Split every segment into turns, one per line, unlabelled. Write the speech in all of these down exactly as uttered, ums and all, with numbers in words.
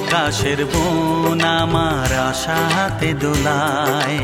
কাশের বন আমার আশাতে দোলায়।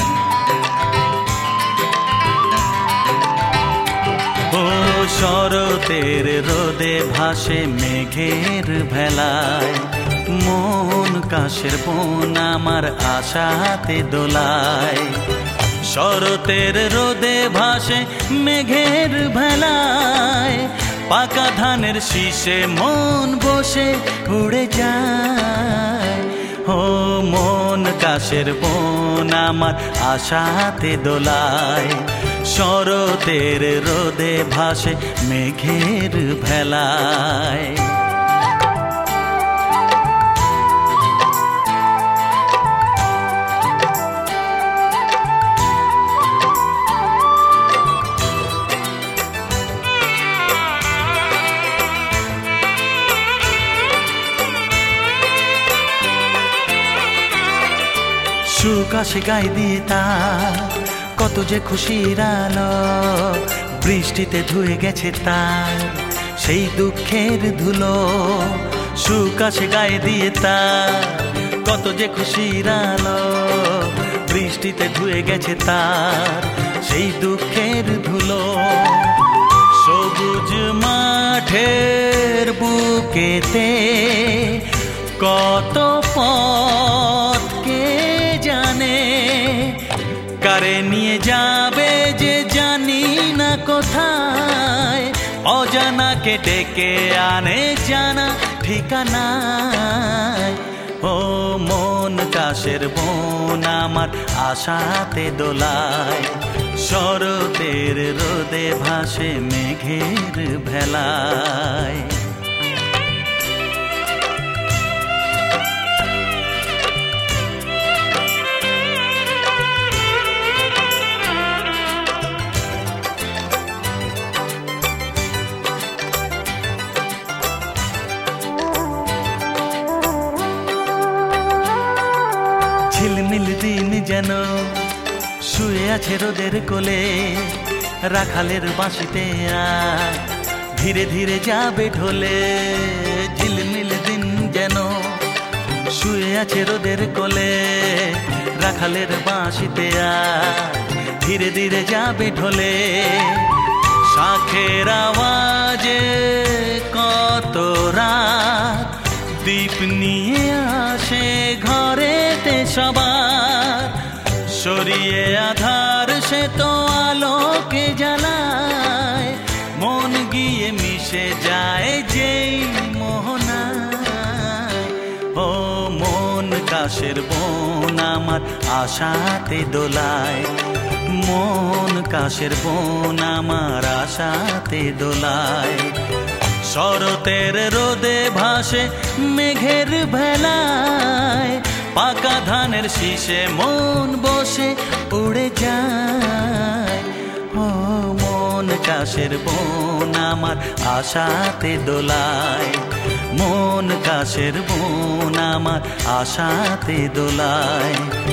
ও শরতের রোদে ভাসে মেঘের ভেলায়, মন কাশের বন আমার আশাতে দোলায়। শরতের রোদে ভাসে মেঘের ভেলায়, পাকা ধানের শীষে মন বসে উড়ে যায়। ও মন কাশের বন আমার আশাতে দোলায়, শরতের রোদে ভাসে মেঘের ভেলায়। সুখ আসে গায়ে দিয়ে তার, কত যে খুশির আলো, বৃষ্টিতে ধুয়ে গেছে তার সেই দুঃখের ধুলো। সুখ আসে গায়ে দিয়ে তার, কত যে খুশির আলো, বৃষ্টিতে ধুয়ে গেছে তার সেই দুঃখের ধুলো। সবুজ মাঠের বুকেতে কত পথ কে জানে, কারে নিয়ে যাবে যে জানি না কোথায়, অজানাকে ডেকে আনে জানা ঠিকানায়। ও মন কাশের বন আমার আশাতে দোলায়, শরতের রোদে ভাসে মেঘের ভেলায়। ঝিলমিল দিন যেন শুয়ে আছে রোদের কোলে, রাখালের বাঁশিতে আয় ধীরে ধীরে যাবে ঢলে। ঝিলমিল দিন যেন শুয়ে আছে রোদের কোলে, রাখালের বাঁশিতে আয় ধীরে ধীরে যাবে ঢলে। শাঁখের আওয়াজে কত রাত দীপ নিয়ে আসে ঘরেতে সবার, সরিয়ে আধার সে তো আলোকে জ্বালায়। মন গিয়ে মিশে যায় যেই মোহনায়। ও মন কাশের বন আমার আশাতে দোলায়, মন কাশের বন আমার আশাতে দোলায়। শরতের রোদে ভাসে মেঘের ভেলায়, পাকা ধানের শীষে মন বসে উড়ে যায়। ও মন কাশের বন আমার আশাতে দোলায়, মন কাশের বন আমার আশাতে দোলায়।